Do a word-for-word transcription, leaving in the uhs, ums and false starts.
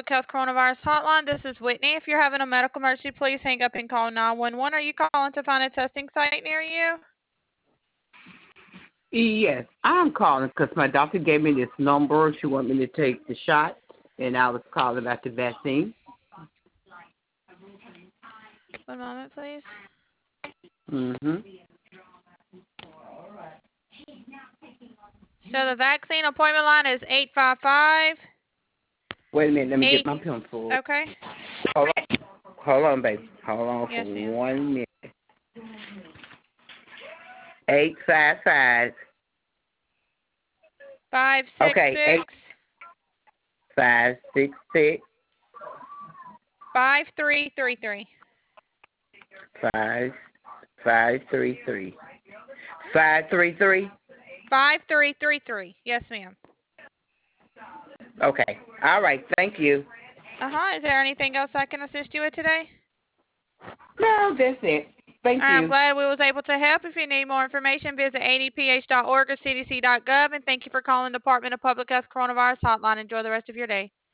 Public Health Coronavirus Hotline. This is Whitney. If you're having a medical emergency, please hang up and call nine one one. Are you calling to find a testing site near you? Yes, I'm calling because my doctor gave me this number. She wanted me to take the shot, and I was calling about the vaccine. One moment, please. Mm-hmm. So the vaccine appointment line is eight five five. Wait a minute, let me Eight. get my pencil. Okay. Hold on, hold on, baby. Hold on Yes, for ma'am. one minute. Eight five five. Five six Okay, six. eight five six six Five three three three. five five three three five three three. Five three three three. Yes, ma'am. Okay. All right. Thank you. Uh huh. Is there anything else I can assist you with today? No, that's it. Thank I'm you. glad we was able to help. If you need more information, visit A D P H dot org or C D C dot gov. And thank you for calling the Department of Public Health Coronavirus Hotline. Enjoy the rest of your day.